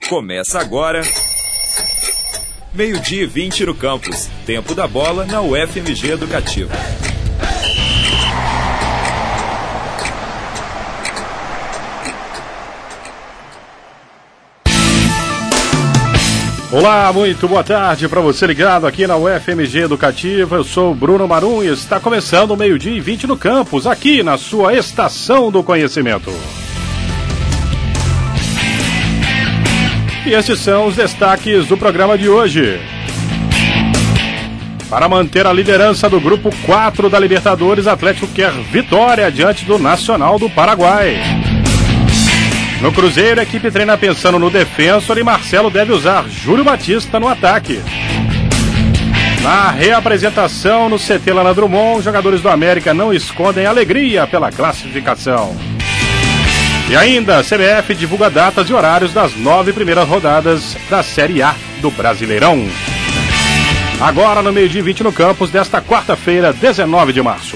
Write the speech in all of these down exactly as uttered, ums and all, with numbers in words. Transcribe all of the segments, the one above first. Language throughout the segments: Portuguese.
Começa agora, meio-dia e vinte no campus. Tempo da bola na U F M G Educativa. Olá, muito boa tarde para você ligado aqui na U F M G Educativa. Eu sou o Bruno Marum e está começando o meio-dia e vinte no campus, aqui na sua Estação do Conhecimento. E estes são os destaques do programa de hoje. Para manter a liderança do Grupo quatro da Libertadores, Atlético quer vitória diante do Nacional do Paraguai. No Cruzeiro, a equipe treina pensando no defensor e Marcelo deve usar Júlio Batista no ataque. Na reapresentação no C T Lana Drummond, os jogadores do América não escondem alegria pela classificação. E ainda, a C B F divulga datas e horários das nove primeiras rodadas da Série A do Brasileirão. Agora no meio-dia e vinte no campus desta quarta-feira, dezenove de março.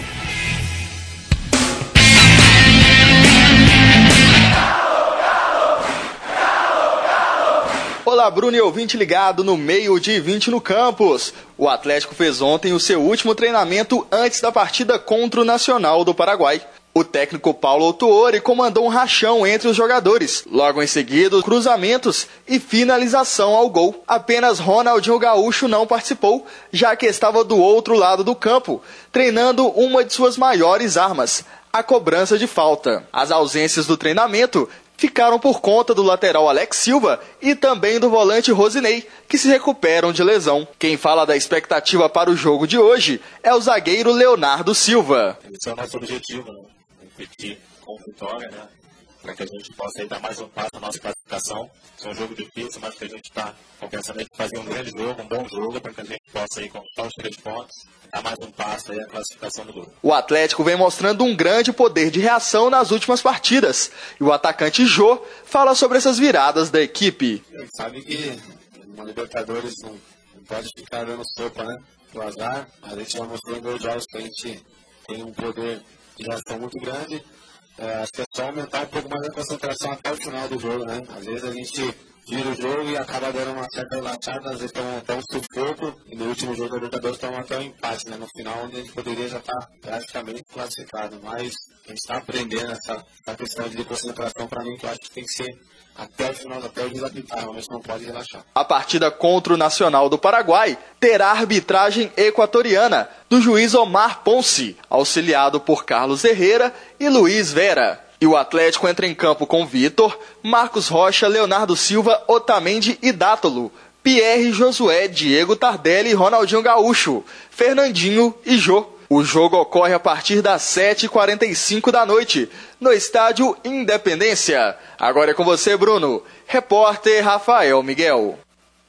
Olá, Bruno e ouvinte ligado no meio-dia e vinte no campus. O Atlético fez ontem o seu último treinamento antes da partida contra o Nacional do Paraguai. O técnico Paulo Autuori comandou um rachão entre os jogadores. Logo em seguida, cruzamentos e finalização ao gol. Apenas Ronaldinho Gaúcho não participou, já que estava do outro lado do campo, treinando uma de suas maiores armas, a cobrança de falta. As ausências do treinamento ficaram por conta do lateral Alex Silva e também do volante Rosinei, que se recuperam de lesão. Quem fala da expectativa para o jogo de hoje é o zagueiro Leonardo Silva. Esse é o nosso objetivo, né? Competir com vitória, né? Para que a gente possa aí dar mais um passo na nossa classificação. É um jogo difícil, mas que a gente está pensando em fazer um grande jogo, um bom jogo, para que a gente possa aí conquistar os três pontos, dar mais um passo aí na classificação do grupo. O Atlético vem mostrando um grande poder de reação nas últimas partidas. E o atacante Jô fala sobre essas viradas da equipe. A gente sabe que uma Libertadores não, não pode ficar dando sopa, né? O azar, a gente já mostrou em dois jogos que a gente tem um poder de reação muito grande. É, acho que é só aumentar um pouco mais a concentração até o final do jogo, né? Às vezes a gente vira o jogo e acaba dando uma certa relaxada, às vezes toma até um sufoco, e no último jogo da Libertadores toma até um empate, né? No final, onde a gente poderia já estar praticamente classificado. Mas a gente está aprendendo essa, essa questão de concentração, para mim, que eu acho que tem que ser até o final, até o desapitar, mas não pode relaxar. A partida contra o Nacional do Paraguai terá arbitragem equatoriana do juiz Omar Ponce, auxiliado por Carlos Herrera e Luiz Vera. E o Atlético entra em campo com Vitor, Marcos Rocha, Leonardo Silva, Otamendi e Dátolo, Pierre, Josué, Diego Tardelli, Ronaldinho Gaúcho, Fernandinho e Jô. O jogo ocorre a partir das sete e quarenta e cinco da noite, no estádio Independência. Agora é com você, Bruno. Repórter Rafael Miguel.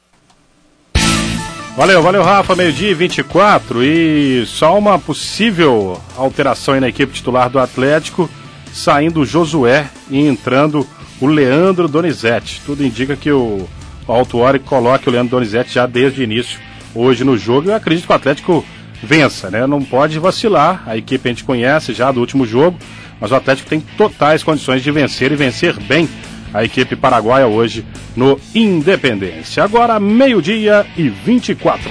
Valeu, valeu, Rafa. Meio-dia e vinte e quatro. E só uma possível alteração aí na equipe titular do Atlético, saindo o Josué e entrando o Leandro Donizete. Tudo indica que o Autuori coloque o Leandro Donizete já desde o início hoje no jogo. Eu acredito que o Atlético vença, né? Não pode vacilar. A equipe a gente conhece já do último jogo, mas o Atlético tem totais condições de vencer e vencer bem a equipe paraguaia hoje no Independência. Agora meio-dia e vinte e quatro.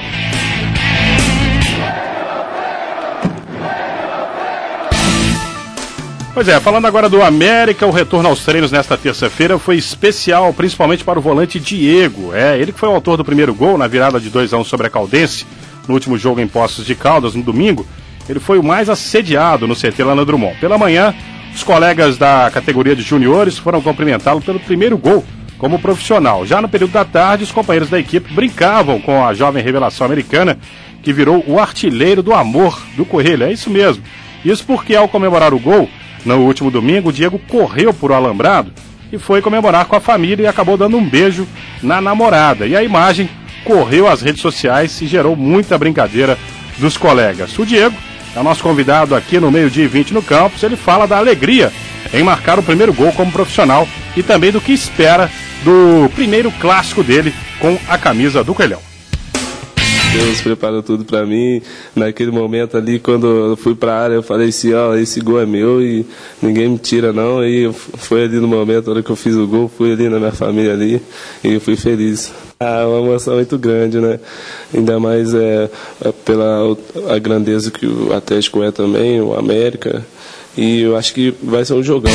Pois é, falando agora do América, o retorno aos treinos nesta terça-feira foi especial, principalmente para o volante Diego. É, ele que foi o autor do primeiro gol na virada de dois a um sobre a Caldense, no último jogo em Poços de Caldas, no domingo. Ele foi o mais assediado no C T Lana Drummond. Pela manhã, os colegas da categoria de juniores foram cumprimentá-lo pelo primeiro gol como profissional. Já no período da tarde, os companheiros da equipe brincavam com a jovem revelação americana, que virou o artilheiro do amor do Coelho. É isso mesmo. Isso porque, ao comemorar o gol, no último domingo, o Diego correu por o alambrado e foi comemorar com a família e acabou dando um beijo na namorada. E a imagem correu às redes sociais e gerou muita brincadeira dos colegas. O Diego é o nosso convidado aqui no meio-dia e vinte no campus. Ele fala da alegria em marcar o primeiro gol como profissional e também do que espera do primeiro clássico dele com a camisa do Coelhão. Deus preparou tudo para mim. Naquele momento ali, quando eu fui para a área, eu falei assim, ó, esse gol é meu e ninguém me tira não. E foi ali no momento, na hora que eu fiz o gol, fui ali na minha família ali e eu fui feliz. Ah, uma emoção muito grande, né? Ainda mais é, é pela a grandeza que o Atlético é também, o América. E eu acho que vai ser um jogão.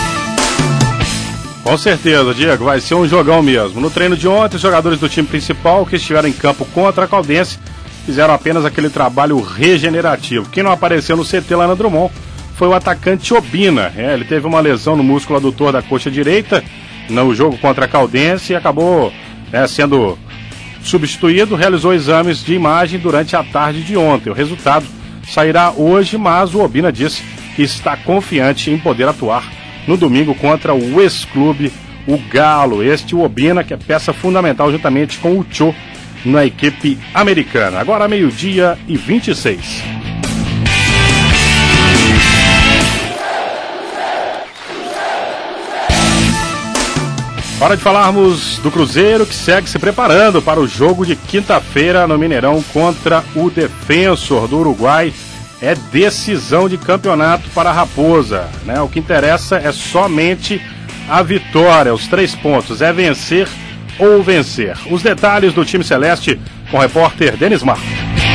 Com certeza, Diego, vai ser um jogão mesmo. No treino de ontem, os jogadores do time principal que estiveram em campo contra a Caldense fizeram apenas aquele trabalho regenerativo. Quem não apareceu no C T lá na Drummond foi o atacante Obina. É, ele teve uma lesão no músculo adutor da coxa direita no jogo contra a Caldense e acabou é, sendo substituído. Realizou exames de imagem durante a tarde de ontem. O resultado sairá hoje, mas o Obina disse que está confiante em poder atuar no domingo contra o ex-clube, o Galo. Este, o Obina, que é peça fundamental juntamente com o Cho na equipe americana. Agora meio-dia e vinte e seis. Hora de falarmos do Cruzeiro, que segue se preparando para o jogo de quinta-feira no Mineirão contra o Defensor do Uruguai. É decisão de campeonato para a Raposa, né? O que interessa é somente a vitória, os três pontos, é vencer ou vencer. Os detalhes do time celeste com o repórter Denis Marco.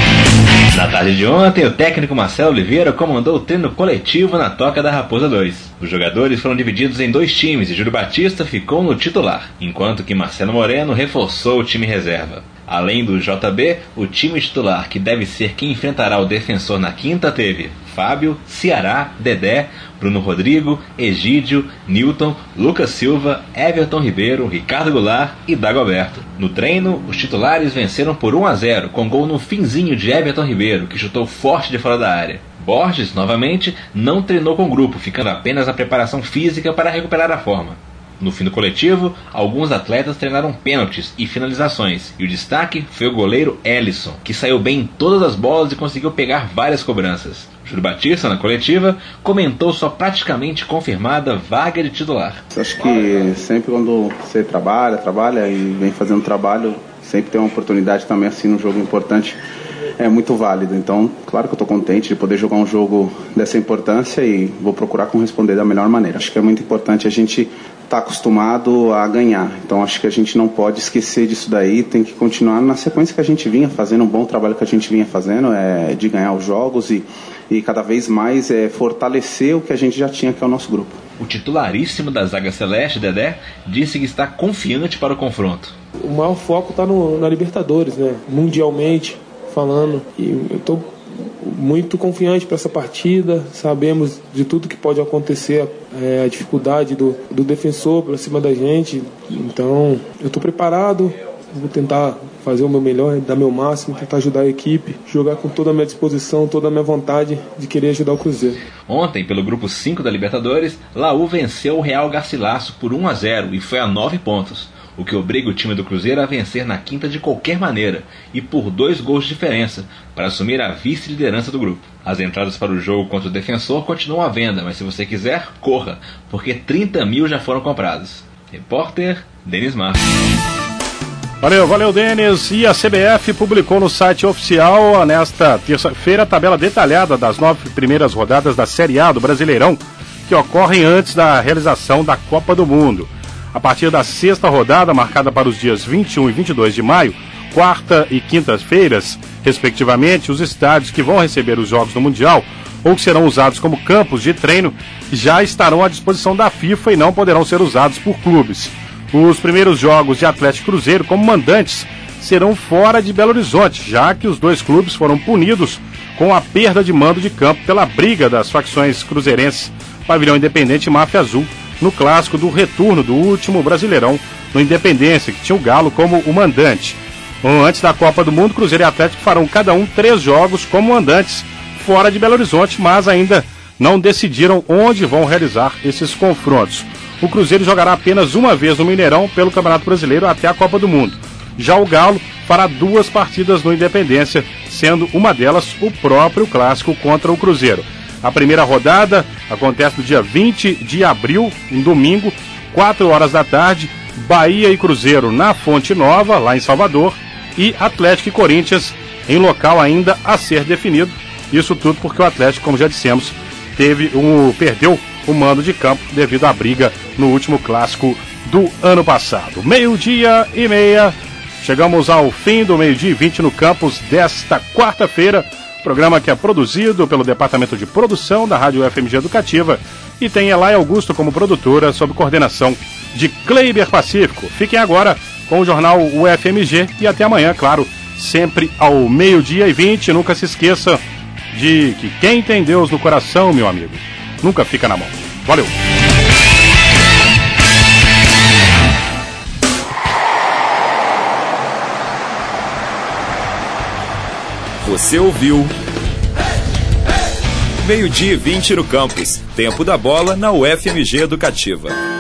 Na tarde de ontem, o técnico Marcelo Oliveira comandou o treino coletivo na Toca da Raposa dois. Os jogadores foram divididos em dois times e Júlio Batista ficou no titular, enquanto que Marcelo Moreno reforçou o time reserva. Além do J B, o time titular, que deve ser quem enfrentará o Defensor na quinta, teve Fábio, Ceará, Dedé, Bruno Rodrigo, Egídio, Newton, Lucas Silva, Everton Ribeiro, Ricardo Goulart e Dagoberto. No treino, os titulares venceram por um a zero, com gol no finzinho de Everton Ribeiro, que chutou forte de fora da área. Borges, novamente, não treinou com o grupo, ficando apenas na preparação física para recuperar a forma. No fim do coletivo, alguns atletas treinaram pênaltis e finalizações, e o destaque foi o goleiro Ellison, que saiu bem em todas as bolas e conseguiu pegar várias cobranças. Júlio Batista, na coletiva, comentou sua praticamente confirmada vaga de titular. Acho que sempre quando você trabalha, trabalha e vem fazendo trabalho, sempre tem uma oportunidade também assim num jogo importante. É muito válido, então claro que eu estou contente de poder jogar um jogo dessa importância e vou procurar corresponder da melhor maneira. Acho que é muito importante a gente estar acostumado a ganhar, então acho que a gente não pode esquecer disso daí, tem que continuar na sequência que a gente vinha fazendo, um bom trabalho que a gente vinha fazendo, é de ganhar os jogos e, e cada vez mais é, fortalecer o que a gente já tinha, que é o nosso grupo. O titularíssimo da zaga celeste, Dedé, disse que está confiante para o confronto. O maior foco está na Libertadores, né? Mundialmente falando, e eu estou muito confiante para essa partida. Sabemos de tudo que pode acontecer, é, a dificuldade do, do defensor para cima da gente, então eu estou preparado, vou tentar fazer o meu melhor, dar meu máximo, tentar ajudar a equipe, jogar com toda a minha disposição, toda a minha vontade de querer ajudar o Cruzeiro. Ontem, pelo grupo cinco da Libertadores, Laú venceu o Real Garcilasso por um a zero e foi a nove pontos. O que obriga o time do Cruzeiro a vencer na quinta de qualquer maneira, e por dois gols de diferença, para assumir a vice-liderança do grupo. As entradas para o jogo contra o Defensor continuam à venda, mas se você quiser, corra, porque trinta mil já foram comprados. Repórter Denis Marques. Valeu, valeu, Denis. E a C B F publicou no site oficial, nesta terça-feira, a tabela detalhada das nove primeiras rodadas da Série A do Brasileirão, que ocorrem antes da realização da Copa do Mundo. A partir da sexta rodada, marcada para os dias vinte e um e vinte e dois de maio, quarta e quintas-feiras, respectivamente, os estádios que vão receber os jogos do Mundial ou que serão usados como campos de treino já estarão à disposição da FIFA e não poderão ser usados por clubes. Os primeiros jogos de Atlético e Cruzeiro como mandantes serão fora de Belo Horizonte, já que os dois clubes foram punidos com a perda de mando de campo pela briga das facções cruzeirenses Pavilhão Independente e Máfia Azul, no clássico do retorno do último Brasileirão no Independência, que tinha o Galo como o mandante. Antes da Copa do Mundo, Cruzeiro e Atlético farão cada um três jogos como mandantes fora de Belo Horizonte, mas ainda não decidiram onde vão realizar esses confrontos. O Cruzeiro jogará apenas uma vez no Mineirão pelo Campeonato Brasileiro até a Copa do Mundo. Já o Galo fará duas partidas no Independência, sendo uma delas o próprio clássico contra o Cruzeiro. A primeira rodada acontece no dia vinte de abril, um domingo, quatro horas da tarde, Bahia e Cruzeiro na Fonte Nova, lá em Salvador, e Atlético e Corinthians em local ainda a ser definido. Isso tudo porque o Atlético, como já dissemos, teve um, perdeu o mando de campo devido à briga no último clássico do ano passado. Meio-dia e meia, chegamos ao fim do meio-dia e vinte no campus desta quarta-feira. Programa que é produzido pelo Departamento de Produção da Rádio U F M G Educativa e tem Elay Augusto como produtora, sob coordenação de Kleiber Pacífico. Fiquem agora com o jornal U F M G e até amanhã, claro, sempre ao meio-dia e vinte. Nunca se esqueça de que quem tem Deus no coração, meu amigo, nunca fica na mão. Valeu! Você ouviu Meio-dia e vinte no campus. Tempo da bola na U F M G Educativa.